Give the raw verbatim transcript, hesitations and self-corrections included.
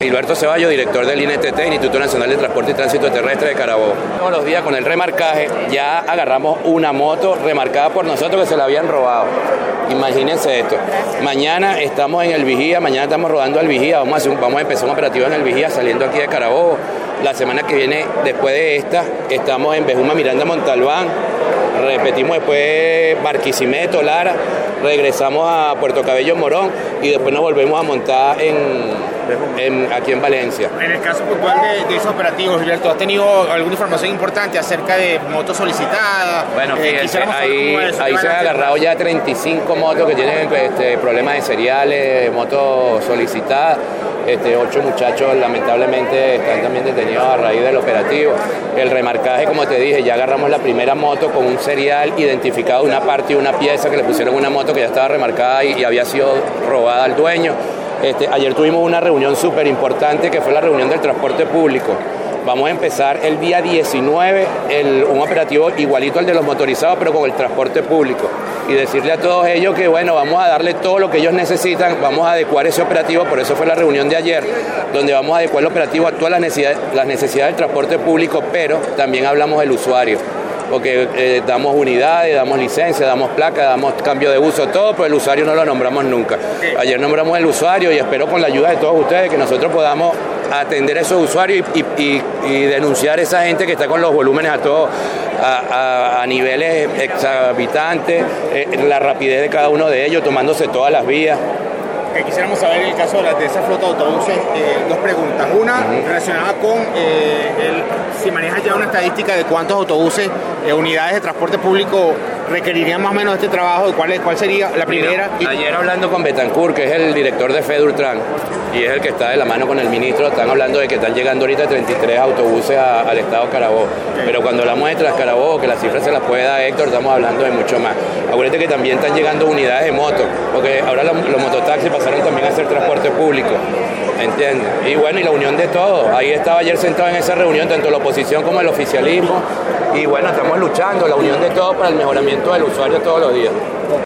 Gilberto Ceballos, director del I N T T, Instituto Nacional de Transporte y Tránsito Terrestre de Carabobo. Todos los días con el remarcaje ya agarramos una moto remarcada por nosotros que se la habían robado. Imagínense esto. Mañana estamos en el Vigía, mañana estamos rodando al Vigía, vamos a, hacer un, vamos a empezar un operativo en el Vigía saliendo aquí de Carabobo. La semana que viene, después de esta, estamos en Bejuma, Miranda, Montalbán. Repetimos después Barquisimeto, Lara, regresamos a Puerto Cabello, Morón y después nos volvemos a montar en, en, aquí en Valencia. En el caso puntual de, de esos operativos, Gilberto, ¿has tenido alguna información importante acerca de motos solicitadas? Bueno, fíjense, eh, ahí, ahí se han agarrado ya treinta y cinco motos que tienen este, problemas de seriales, motos solicitadas. Este, ocho muchachos lamentablemente están también detenidos a raíz del operativo. El remarcaje, como te dije, ya agarramos la primera moto con un serial identificado, una parte y una pieza que le pusieron una moto que ya estaba remarcada y, y había sido robada al dueño. Este, ayer tuvimos una reunión súper importante que fue la reunión del transporte público. Vamos a empezar el día diecinueve el, un operativo igualito al de los motorizados, pero con el transporte público. Y decirle a todos ellos que, bueno, vamos a darle todo lo que ellos necesitan, vamos a adecuar ese operativo, por eso fue la reunión de ayer, donde vamos a adecuar el operativo a todas las necesidades, las necesidades del transporte público, pero también hablamos del usuario. Porque eh, damos unidades, damos licencia, damos placa, damos cambio de uso, todo, pero el usuario no lo nombramos nunca. Ayer nombramos el usuario y espero con la ayuda de todos ustedes que nosotros podamos atender a esos usuarios y, y, y, y denunciar a esa gente que está con los volúmenes a todos, a, a, a niveles exorbitantes, eh, la rapidez de cada uno de ellos, tomándose todas las vías. Que quisiéramos saber en el caso de, la, de esa flota de autobuses, eh, dos preguntas. Una, uh-huh. relacionada con eh, el, si manejas ya una estadística de cuántos autobuses, eh, unidades de transporte público requerirían más o menos este trabajo, ¿cuál, cuál sería la primera? Mira, ayer hablando con Betancourt, que es el director de Fedultran, y es el que está de la mano con el ministro, están hablando de que están llegando ahorita treinta y tres autobuses a, al estado de Carabobo. Okay. Pero cuando hablamos de Transcarabobo, que la cifra se la puede dar Héctor, estamos hablando de mucho más. Acuérdate que también están llegando unidades de moto, porque ahora los, los mototaxis pasaron también a hacer transporte público, ¿entiendes? Y bueno, y la unión de todos. Ahí estaba ayer sentado en esa reunión, tanto la oposición como el oficialismo, y bueno, estamos luchando, la unión de todos para el mejoramiento del usuario todos los días.